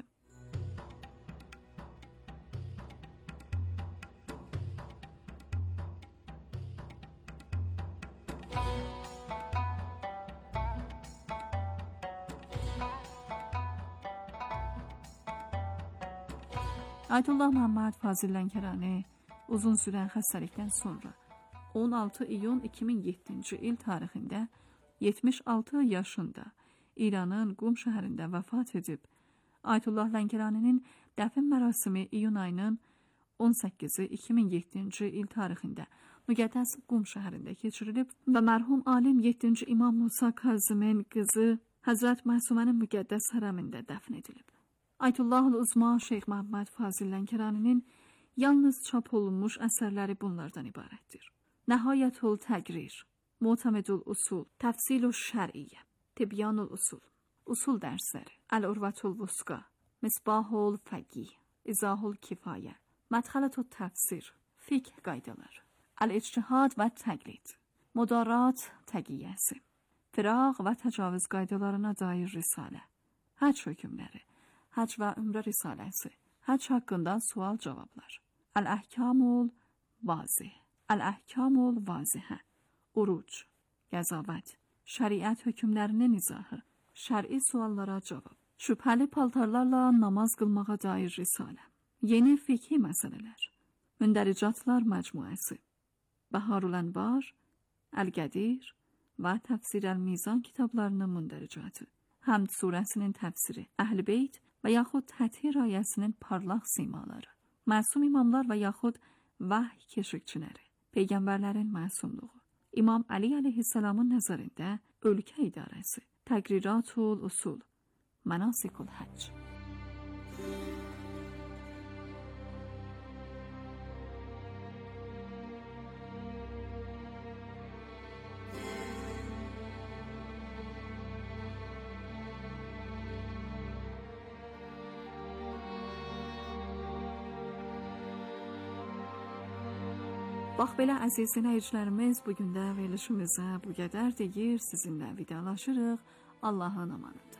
Ayətullah Muhammed Fazil Lənkərani uzun sürən xəstəlikdən sonra on altı iyun iki min yeddinci il tarixində yetmiş altı yaşında İranın Qum şəhərində vəfat edib. Ayətullah Lənkəraninin dəfn mərasimi iyun ayının on səkkizi iki min yeddinci il tarixində müqəddəs Qum şəhərində keçirilib və mərhum alim yeddinci İmam Musa Kazımın qızı Həzrət Məhsumənin müqəddəs hərəmində dəfn edilib. Ayətullahul Uzma Şeyx Muhammed Fazil Lənkəraninin yalnız çap olunmuş əsərləri bunlardan ibarətdir. Nəhayətul Təqrir, Mu'tamedul Usul, Təfsilul Şər'iyyə, Tibyanul Usul, Usul dərsləri, Əl-Urvatul Vusqa, Misbahul Fəqih, İzahul Kifayə, Mədxələtul Təfsir, Fiqh qaydaları, Əl-İctihad və Təqlid, Mudarat təqiyyəsi, Firaq və təcavüz qaydalarına dair risalə, Həcc hökmləri, Həcc və Ümrə risaləsi, Həcc haqqında sual cavablar, Əl-Əhkamul Vazih, Əl-Əhkamul Vazihə, Uruc, Qəzavət, Şəriət hökmlərinin izahı, Şər'i suallara cavab, Şübhəli paltarlarla namaz qılmağa dair risalə, Yeni fiqhi məsələlər, Mündəricatlar məcmuəsi, Bəharul Ənvar, Əl-Qədir və Təfsir Əl-Mizan kitablarının mündəricatı, Həmd surəsinin təfsiri, Əhl-i Beyt və yaxud Təthir ayəsinin parlaq simaları, məsum imamlar və yaxud vəhy keşikçiləri, Peyğəmbərlərin məsumluğu, İmam Əli əleyhissalamın nəzərində ölkə idarəsi, Təqriratul Usul, Mənasikul Həcc. Bax belə əziz dinləyicilərimiz, bugün də verilişimizə bu qədər deyir, sizinlə vidalaşırıq. Allahın amanında.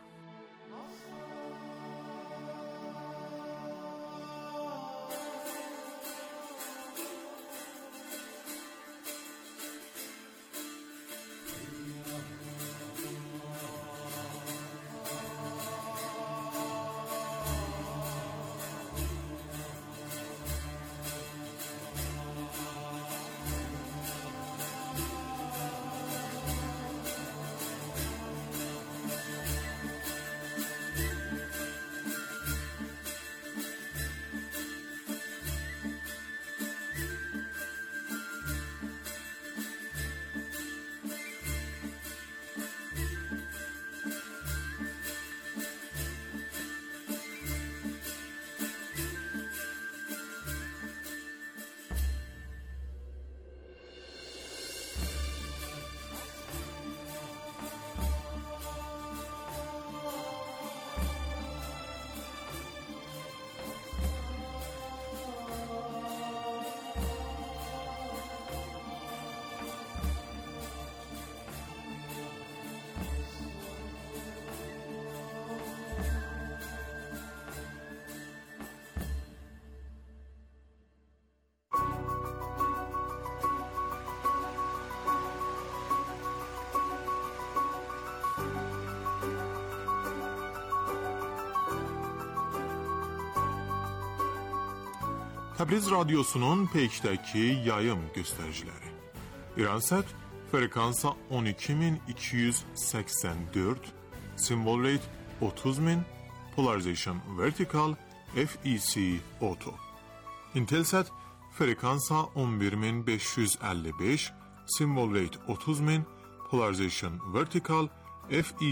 Təbriz radyosunun peykdəki yayım göstəriciləri. İransat frekansa on iki min iki yüz səksən dörd, symbol rate otuz min, polarization vertical, F E C auto. Intelsat frekansa on bir min beş yüz əlli beş, symbol rate otuz min, polarization vertical, F E